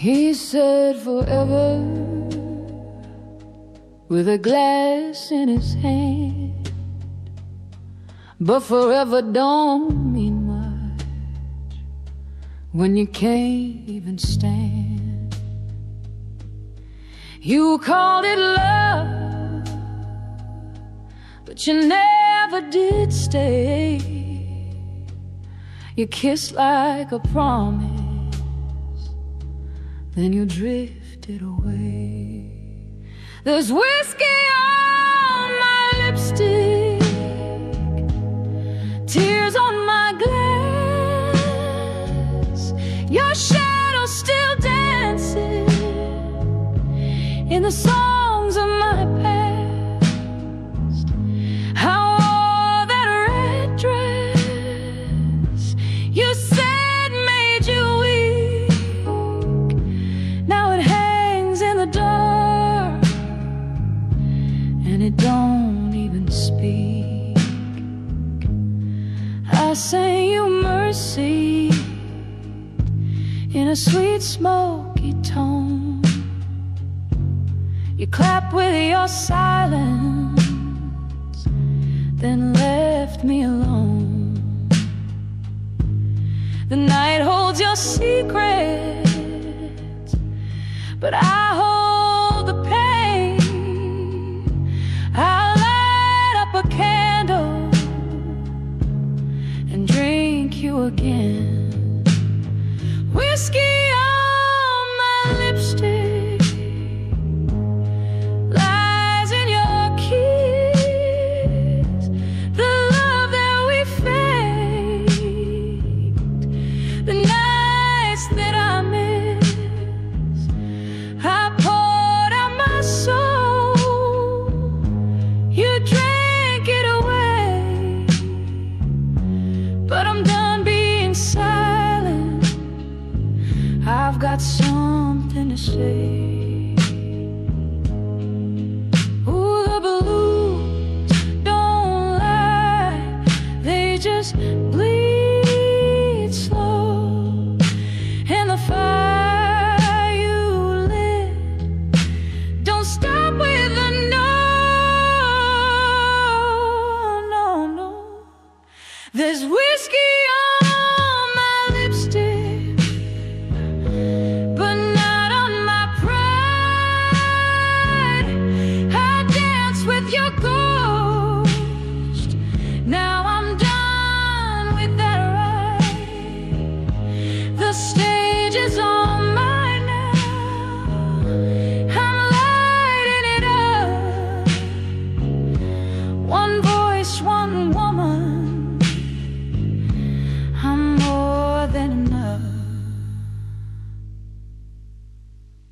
He said forever, with a glass in his hand. But forever don't mean much when you can't even stand. You called it love, but you never did stay. You kissed like a promise, then you drifted away. There's whiskey on my lipstick, tears on my glass. Your shadow still dancing in the songs of my past. How all that red dress you said made you weak, now it hangs in the dark and it don't even speak. I sang you mercy in a sweet smoky tone. You clapped with your silence, then left me alone. The night holds your secrets, but I hold the pain. I'll light up a candle and drink you again. Whiskey on my lipstick lies in your kiss. The love that we faked, the nights that I miss. I poured out my soul, you drank it away. But I'm done being silent, I've got something to say. Ooh, the blues don't lie, they just bleed slow. And the fire you lit don't stop with a no, no, no. There's whiskey on my lipstick, but not on my pride. I danced with your ghost, now I'm done with that ride. The stage is on mine now, I'm lighting it up. One voice, one woman,